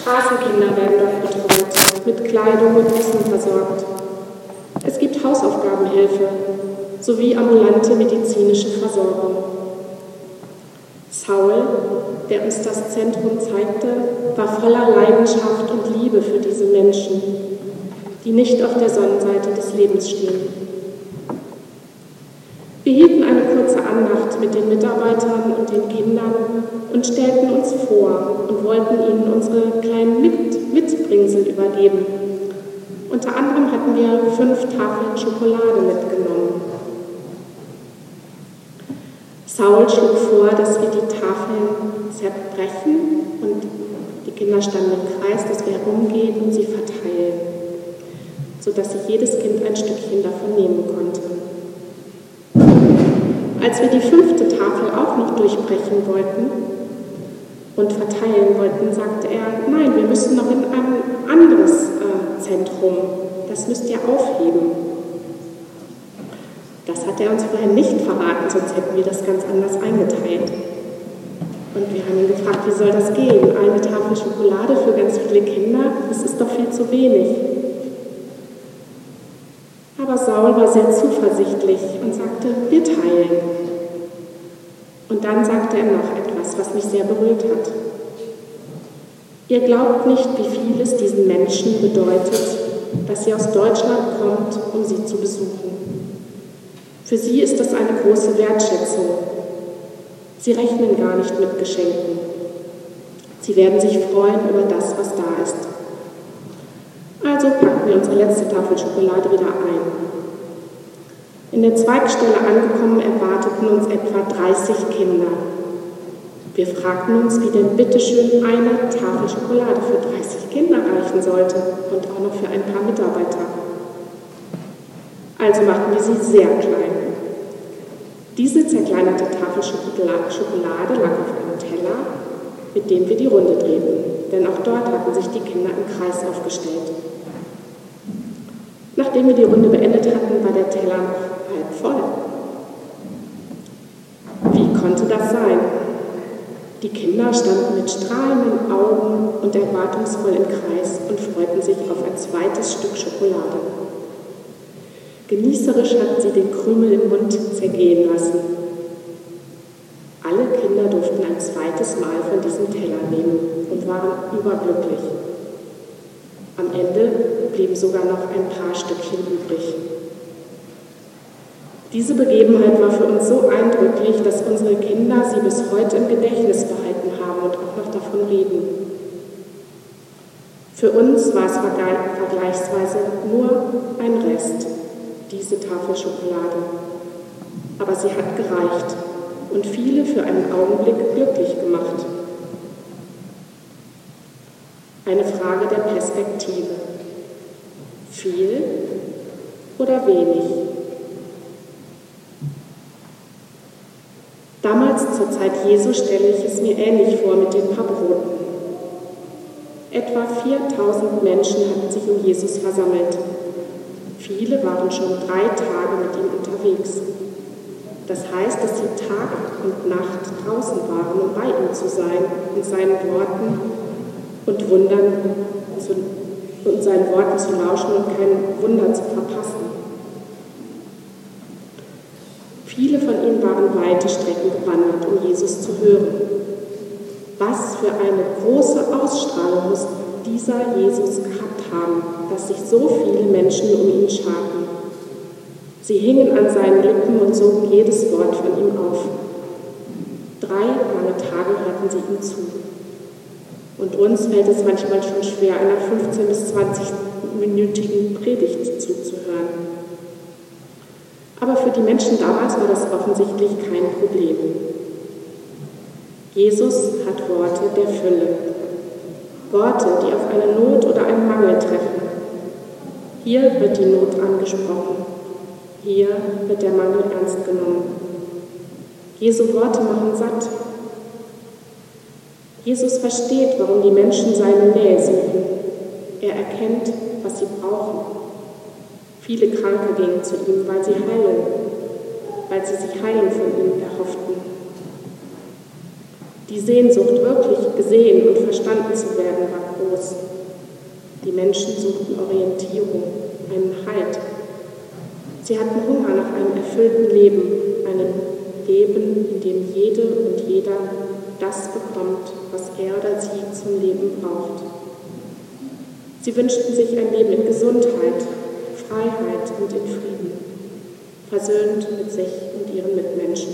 Straßenkinder werden dort betreut, mit Kleidung und Essen versorgt. Es gibt Hausaufgabenhilfe sowie ambulante medizinische Versorgung. Saul, der uns das Zentrum zeigte, war voller Leidenschaft und Liebe für diese Menschen, die nicht auf der Sonnenseite des Lebens stehen. Wir hielten eine kurze Andacht mit den Mitarbeitern und den Kindern und stellten uns vor und wollten ihnen unsere kleinen Mitbringsel übergeben. Unter anderem hatten wir 5 Tafeln Schokolade mitgenommen. Saul schlug vor, dass wir die Tafeln zerbrechen und die Kinder standen im Kreis, dass wir herumgehen und sie verteilen, sodass sich jedes Kind ein Stückchen davon nehmen konnte. Als wir die 5. Tafel auch noch durchbrechen wollten und verteilen wollten, sagte er, nein, wir müssen noch in ein anderes Zentrum, das müsst ihr aufheben. Das hat er uns vorher nicht verraten, sonst hätten wir das ganz anders eingeteilt. Und wir haben ihn gefragt, wie soll das gehen? Eine Tafel Schokolade für ganz viele Kinder, das ist doch viel zu wenig. Aber Saul war sehr zuversichtlich und sagte, wir teilen. Und dann sagte er noch etwas, was mich sehr berührt hat. Ihr glaubt nicht, wie viel es diesen Menschen bedeutet, dass sie aus Deutschland kommt, um sie zu besuchen. Für sie ist das eine große Wertschätzung. Sie rechnen gar nicht mit Geschenken. Sie werden sich freuen über das, was da ist. Also packten wir unsere letzte Tafel Schokolade wieder ein. In der Zweigstelle angekommen, erwarteten uns etwa 30 Kinder. Wir fragten uns, wie denn bitteschön eine Tafel Schokolade für 30 Kinder reichen sollte und auch noch für ein paar Mitarbeiter. Also machten wir sie sehr klein. Diese zerkleinerte Tafel Schokolade lag auf einem Teller, mit dem wir die Runde drehten, denn auch dort hatten sich die Kinder im Kreis aufgestellt. Nachdem wir die Runde beendet hatten, war der Teller noch halb voll. Wie konnte das sein? Die Kinder standen mit strahlenden Augen und erwartungsvoll im Kreis und freuten sich auf ein zweites Stück Schokolade. Genießerisch hatten sie den Krümel im Mund zergehen lassen. Alle Kinder durften ein zweites Mal von diesem Teller nehmen und waren überglücklich. Am Ende blieben sogar noch ein paar Stückchen übrig. Diese Begebenheit war für uns so eindrücklich, dass unsere Kinder sie bis heute im Gedächtnis behalten haben und auch noch davon reden. Für uns war es vergleichsweise nur ein Rest, diese Tafel Schokolade. Aber sie hat gereicht und viele für einen Augenblick glücklich gemacht. Eine Frage der Perspektive. Viel oder wenig? Damals zur Zeit Jesu stelle ich es mir ähnlich vor mit den paar Broten. Etwa 4000 Menschen hatten sich um Jesus versammelt. Viele waren schon 3 Tage mit ihm unterwegs. Das heißt, dass sie Tag und Nacht draußen waren, um bei ihm zu sein und seinen Worten und seinen Worten zu lauschen und kein Wunder zu verpassen. Viele von ihnen waren weite Strecken gewandert, um Jesus zu hören. Was für eine große Ausstrahlung muss dieser Jesus gehabt haben, dass sich so viele Menschen um ihn scharten. Sie hingen an seinen Lippen und sogen jedes Wort von ihm auf. 3 lange Tage hörten sie ihm zu. Und uns fällt es manchmal schon schwer, einer 15- bis 20-minütigen Predigt zuzuhören. Aber für die Menschen damals war das offensichtlich kein Problem. Jesus hat Worte der Fülle. Worte, die auf eine Not oder einen Mangel treffen. Hier wird die Not angesprochen. Hier wird der Mangel ernst genommen. Jesu Worte machen satt. Jesus versteht, warum die Menschen seine Nähe suchen. Er erkennt, was sie brauchen. Viele Kranke gingen zu ihm, weil sie sich Heilung von ihm erhofften. Die Sehnsucht, wirklich gesehen und verstanden zu werden, war groß. Die Menschen suchten Orientierung, einen Halt. Sie hatten Hunger nach einem erfüllten Leben, einem Leben, in dem jede und jeder das bekommt, was er oder sie zum Leben braucht. Sie wünschten sich ein Leben in Gesundheit, Freiheit und in Frieden, versöhnt mit sich und ihren Mitmenschen.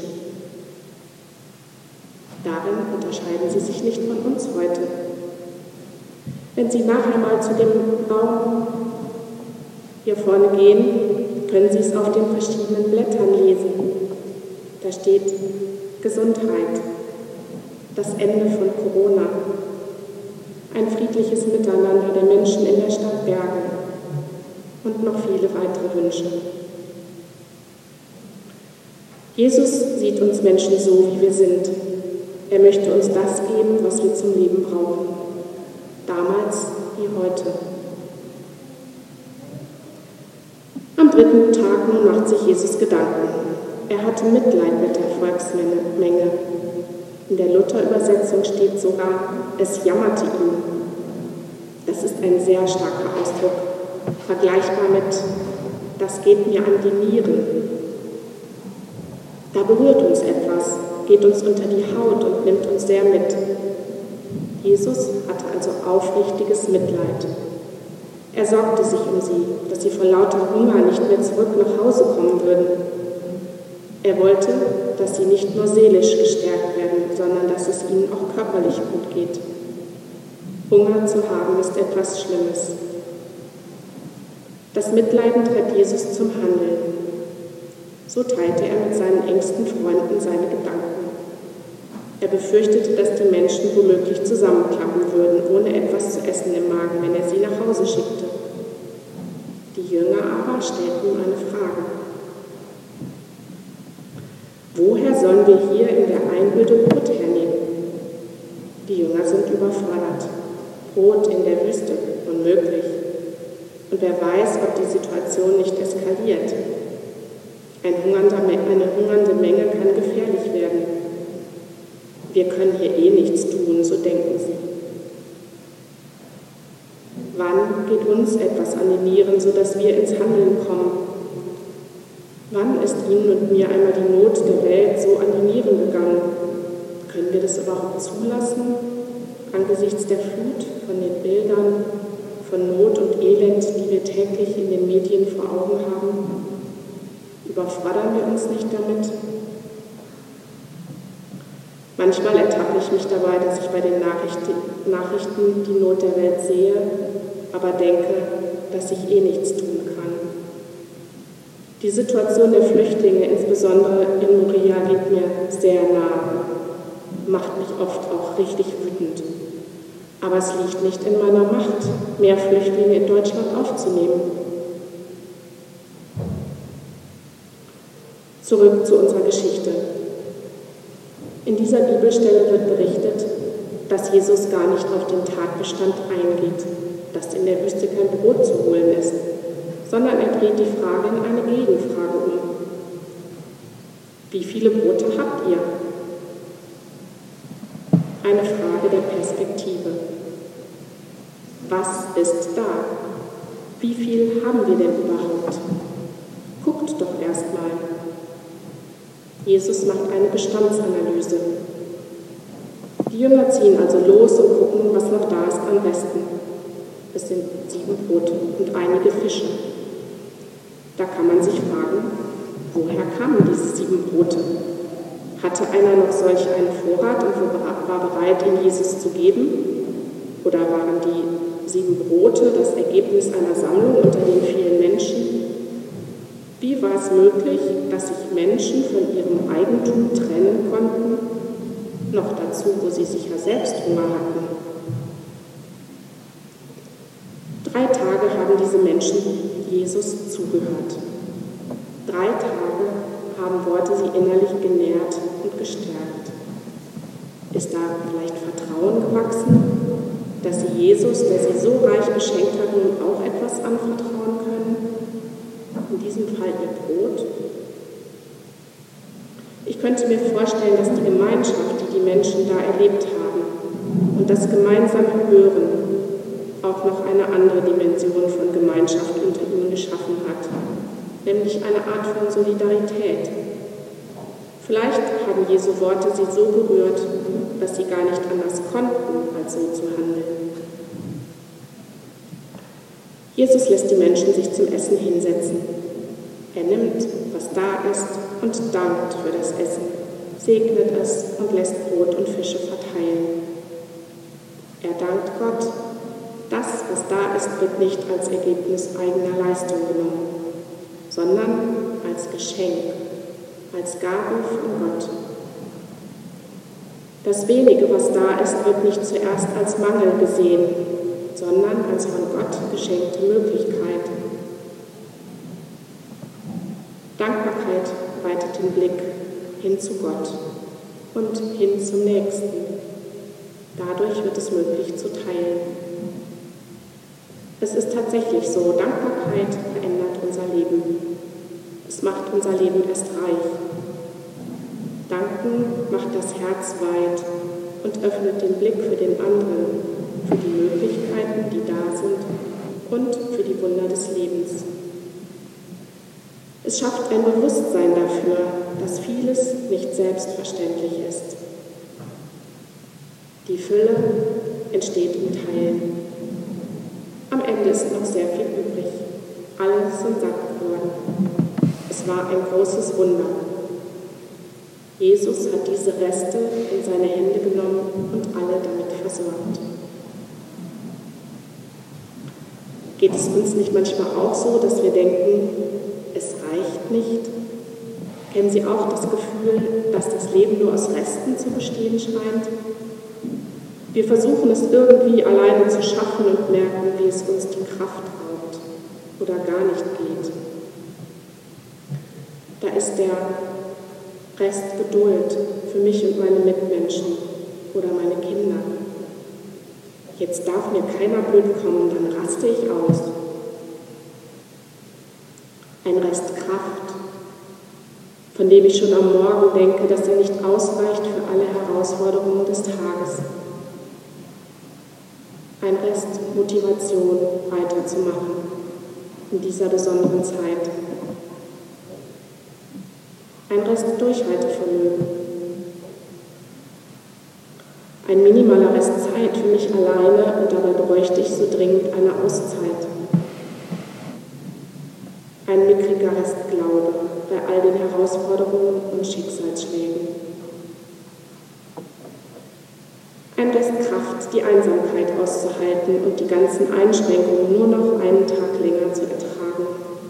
Darin unterscheiden sie sich nicht von uns heute. Wenn Sie nachher mal zu dem Baum hier vorne gehen, können Sie es auf den verschiedenen Blättern lesen. Da steht Gesundheit, das Ende von Corona, ein friedliches Miteinander der Menschen in der Stadt Bergen und noch viele weitere Wünsche. Jesus sieht uns Menschen so, wie wir sind. Er möchte uns das geben, was wir zum Leben brauchen. Damals wie heute. Am 3. Tag nun macht sich Jesus Gedanken. Er hatte Mitleid mit der Volksmenge. In der Luther-Übersetzung steht sogar, es jammerte ihn. Das ist ein sehr starker Ausdruck, vergleichbar mit, das geht mir an die Nieren. Da berührt uns etwas, geht uns unter die Haut und nimmt uns sehr mit. Jesus hatte also aufrichtiges Mitleid. Er sorgte sich um sie, dass sie vor lauter Hunger nicht mehr zurück nach Hause kommen würden. Er wollte, dass sie nicht nur seelisch gestärkt werden, sondern dass es ihnen auch körperlich gut geht. Hunger zu haben ist etwas Schlimmes. Das Mitleiden treibt Jesus zum Handeln. So teilte er mit seinen engsten Freunden seine Gedanken. Er befürchtete, dass die Menschen womöglich zusammenklappen würden, ohne etwas zu essen im Magen, wenn er sie nach Hause schickte. Die Jünger aber stellten ihm eine Frage. Woher sollen wir hier in der Einöde Brot hernehmen? Die Jünger sind überfordert. Brot in der Wüste, unmöglich. Und wer weiß, ob die Situation nicht eskaliert. Eine hungernde Menge kann gefährlich werden. Wir können hier eh nichts tun, so denken sie. Wann geht uns etwas an die Nieren, sodass wir ins Handeln kommen? Wann ist Ihnen und mir einmal die Not der Welt so an die Nieren gegangen? Können wir das überhaupt zulassen, angesichts der Flut von den Bildern von Not und Elend, die wir täglich in den Medien vor Augen haben? Überfordern wir uns nicht damit? Manchmal ertappe ich mich dabei, dass ich bei den Nachrichten die Not der Welt sehe, aber denke, dass ich eh nichts tun kann. Die Situation der Flüchtlinge, insbesondere in Moria, liegt mir sehr nahe, macht mich oft auch richtig wütend. Aber es liegt nicht in meiner Macht, mehr Flüchtlinge in Deutschland aufzunehmen. Zurück zu unserer Geschichte. In dieser Bibelstelle wird berichtet, dass Jesus gar nicht auf den Tatbestand eingeht, dass in der Wüste kein Brot zu holen ist, sondern er dreht die Frage in eine Gegenfrage um. Wie viele Brote habt ihr? Eine Frage der Perspektive. Was ist da? Wie viel haben wir denn überhaupt? Guckt doch erst mal. Jesus macht eine Bestandsanalyse. Die Jünger ziehen also los und gucken, was noch da ist am Resten. Es sind 7 Brote und einige Fische. Da kann man sich fragen, woher kamen diese 7 Brote? Hatte einer noch solch einen Vorrat und war bereit, ihn Jesus zu geben? Oder waren die 7 Brote das Ergebnis einer Sammlung unter den vielen Menschen? Wie war es möglich, dass sich Menschen von ihrem Eigentum trennen konnten, noch dazu, wo sie sicher selbst Hunger hatten? 3 Tage haben diese Menschen Jesus zugehört. 3 Tage haben Worte sie innerlich genährt und gestärkt. Ist da vielleicht Vertrauen gewachsen, dass sie Jesus, der sie so reich beschenkt hat, nun auch etwas anvertrauen können? In diesem Fall ihr Brot. Ich könnte mir vorstellen, dass die Gemeinschaft, die die Menschen da erlebt haben und das gemeinsame Hören auch noch eine andere Dimension von Gemeinschaft unter ihnen geschaffen hat, nämlich eine Art von Solidarität. Vielleicht haben Jesu Worte sie so berührt, dass sie gar nicht anders konnten, als so zu handeln. Jesus lässt die Menschen sich zum Essen hinsetzen. Er nimmt, was da ist, und dankt für das Essen, segnet es und lässt Brot und Fische verteilen. Er dankt Gott. Das, was da ist, wird nicht als Ergebnis eigener Leistung genommen, sondern als Geschenk, als Gabe von Gott. Das Wenige, was da ist, wird nicht zuerst als Mangel gesehen, sondern als von Gott geschenkte Möglichkeit. Dankbarkeit weitet den Blick hin zu Gott und hin zum Nächsten. Dadurch wird es möglich zu teilen. Es ist tatsächlich so, Dankbarkeit verändert unser Leben. Es macht unser Leben erst reich. Danken macht das Herz weit und öffnet den Blick für den anderen, für die Möglichkeiten, die da sind und für die Wunder des Lebens. Es schafft ein Bewusstsein dafür, dass vieles nicht selbstverständlich ist. Die Fülle entsteht im Teilen. Am Ende ist noch sehr viel übrig. Alle sind satt geworden. Es war ein großes Wunder. Jesus hat diese Reste in seine Hände genommen und alle damit versorgt. Geht es uns nicht manchmal auch so, dass wir denken, es reicht nicht? Kennen Sie auch das Gefühl, dass das Leben nur aus Resten zu bestehen scheint? Wir versuchen es irgendwie alleine zu schaffen und merken, wie es uns die Kraft raubt oder gar nicht geht. Da ist der Rest Geduld für mich und meine Mitmenschen oder meine Kinder. Jetzt darf mir keiner blöd kommen, dann raste ich aus. Ein Rest Kraft, von dem ich schon am Morgen denke, dass er nicht ausreicht für alle Herausforderungen des Tages. Ein Rest Motivation, weiterzumachen in dieser besonderen Zeit. Ein Rest Durchhaltevermögen. Ein minimaler Rest Zeit für mich alleine und dabei bräuchte ich so dringend eine Auszeit. Ein mickriger Rest Glaube bei all den Herausforderungen und Schicksalsschlägen. Ein Rest Kraft, die Einsamkeit auszuhalten und die ganzen Einschränkungen nur noch einen Tag länger zu ertragen.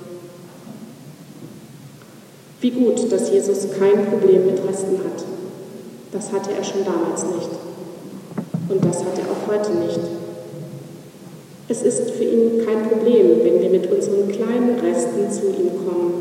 Wie gut, dass Jesus kein Problem mit Resten hat. Das hatte er schon damals nicht. Und das hat er auch heute nicht. Es ist für ihn kein Problem, wenn wir mit unseren kleinen Resten zu ihm kommen.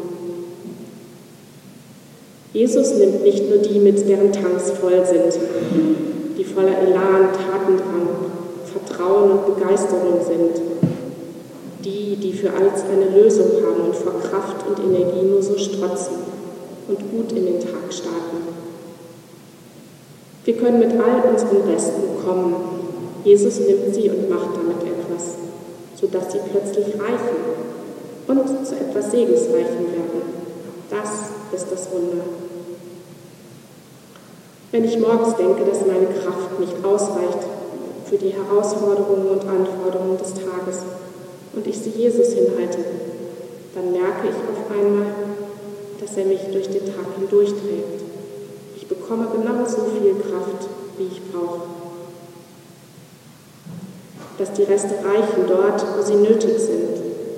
Jesus nimmt nicht nur die mit, deren Tanks voll sind, die voller Elan, Tatendrang, Vertrauen und Begeisterung sind, die für alles eine Lösung haben und vor Kraft und Energie nur so strotzen und gut in den Tag starten. Wir können mit all unseren Resten kommen. Jesus nimmt sie und macht damit etwas, sodass sie plötzlich reichen und zu etwas Segensreichem werden. Das ist das Wunder. Wenn ich morgens denke, dass meine Kraft nicht ausreicht für die Herausforderungen und Anforderungen des Tages und ich sie Jesus hinhalte, dann merke ich auf einmal, dass er mich durch den Tag hindurchträgt. Ich bekomme genauso viel Kraft, wie ich brauche. Dass die Reste reichen dort, wo sie nötig sind.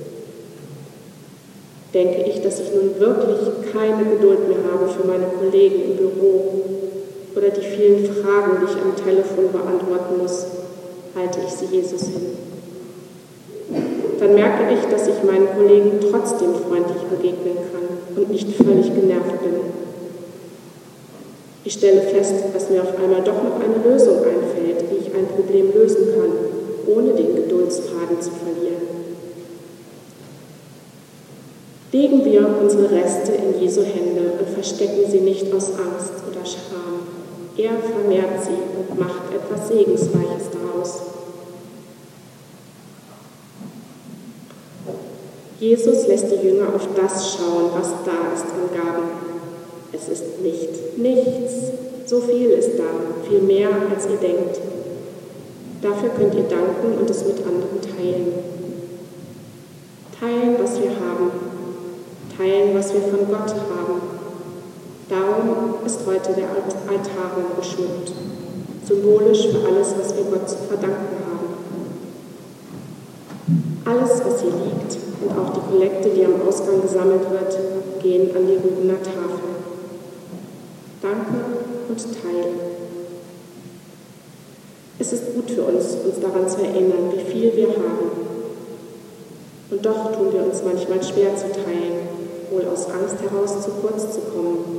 Denke ich, dass ich nun wirklich keine Geduld mehr habe für meine Kollegen im Büro oder die vielen Fragen, die ich am Telefon beantworten muss, halte ich sie Jesus hin. Dann merke ich, dass ich meinen Kollegen trotzdem freundlich begegnen kann und nicht völlig genervt bin. Ich stelle fest, dass mir auf einmal doch noch eine Lösung einfällt, wie ich ein Problem lösen kann, ohne den Geduldsfaden zu verlieren. Legen wir unsere Reste in Jesu Hände und verstecken sie nicht aus Angst oder Scham, Er vermehrt sie und macht etwas Segensreiches daraus. Jesus lässt die Jünger auf das schauen, was da ist an Gaben. Es ist nichts. So viel ist da, viel mehr, als ihr denkt. Dafür könnt ihr danken und es mit anderen teilen. Teilen, was wir haben. Teilen, was wir von Gott haben. Darum ist heute der Altarraum geschmückt, symbolisch für alles, was wir Gott zu verdanken haben. Alles, was hier liegt und auch die Kollekte, die am Ausgang gesammelt wird, gehen an die Rubener Tafel. Danke und teilen. Es ist gut für uns daran zu erinnern, wie viel wir haben. Und doch tun wir uns manchmal schwer zu teilen, wohl aus Angst heraus zu kurz zu kommen.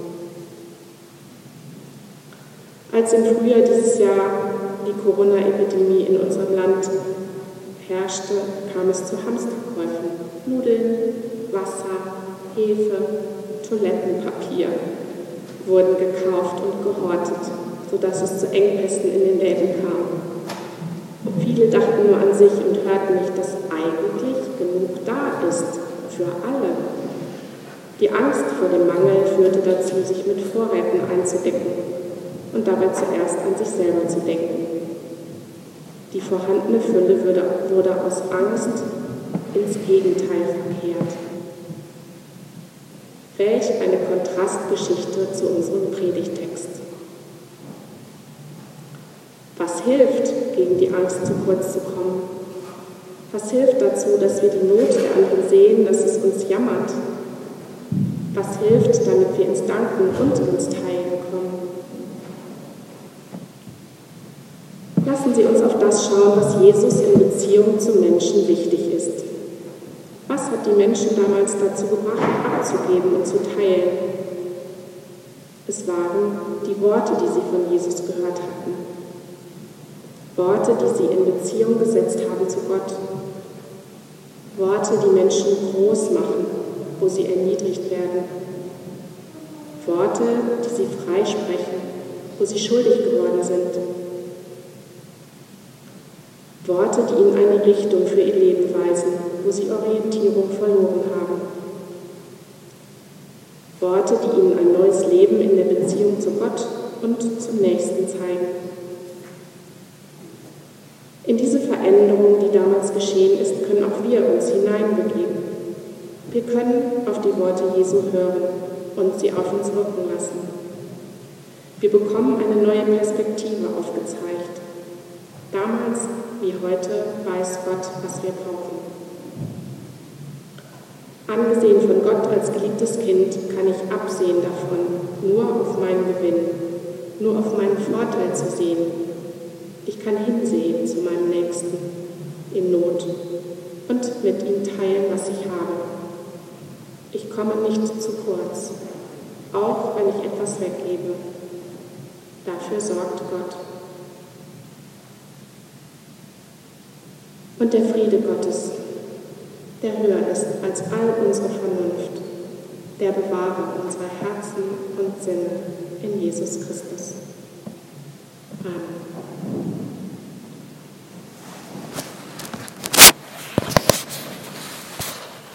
Als im Frühjahr dieses Jahr die Corona-Epidemie in unserem Land herrschte, kam es zu Hamsterkäufen. Nudeln, Wasser, Hefe, Toilettenpapier wurden gekauft und gehortet, sodass es zu Engpässen in den Läden kam. Und viele dachten nur an sich und hörten nicht, dass eigentlich genug da ist für alle. Die Angst vor dem Mangel führte dazu, sich mit Vorräten einzudecken und dabei zuerst an sich selber zu denken. Die vorhandene Fülle wurde aus Angst ins Gegenteil verkehrt. Welch eine Kontrastgeschichte zu unserem Predigtext. Was hilft, gegen die Angst zu kurz zu kommen? Was hilft dazu, dass wir die Not der anderen sehen, dass es uns jammert? Was hilft, damit wir ins Danken und ins Teilen kommen? Lassen Sie uns auf das schauen, was Jesus in Beziehung zu Menschen wichtig ist. Was hat die Menschen damals dazu gebracht, abzugeben und zu teilen? Es waren die Worte, die sie von Jesus gehört hatten. Worte, die sie in Beziehung gesetzt haben zu Gott. Worte, die Menschen groß machen, wo sie erniedrigt werden. Worte, die sie freisprechen, wo sie schuldig geworden sind. Worte, die ihnen eine Richtung für ihr Leben weisen, wo sie Orientierung verloren haben. Worte, die ihnen ein neues Leben in der Beziehung zu Gott und zum Nächsten zeigen. In diese Veränderung, die damals geschehen ist, können auch wir uns hineinbegeben. Wir können auf die Worte Jesu hören und sie auf uns wirken lassen. Wir bekommen eine neue Perspektive aufgezeigt. Damals wie heute weiß Gott, was wir brauchen. Angesehen von Gott als geliebtes Kind kann ich absehen davon, nur auf meinen Gewinn, nur auf meinen Vorteil zu sehen. Ich kann hinsehen zu meinem Nächsten in Not und mit ihm teilen, was ich habe. Ich komme nicht zu kurz, auch wenn ich etwas weggebe. Dafür sorgt Gott. Und der Friede Gottes, der höher ist als all unsere Vernunft, der bewahre unsere Herzen und Sinne in Jesus Christus. Amen.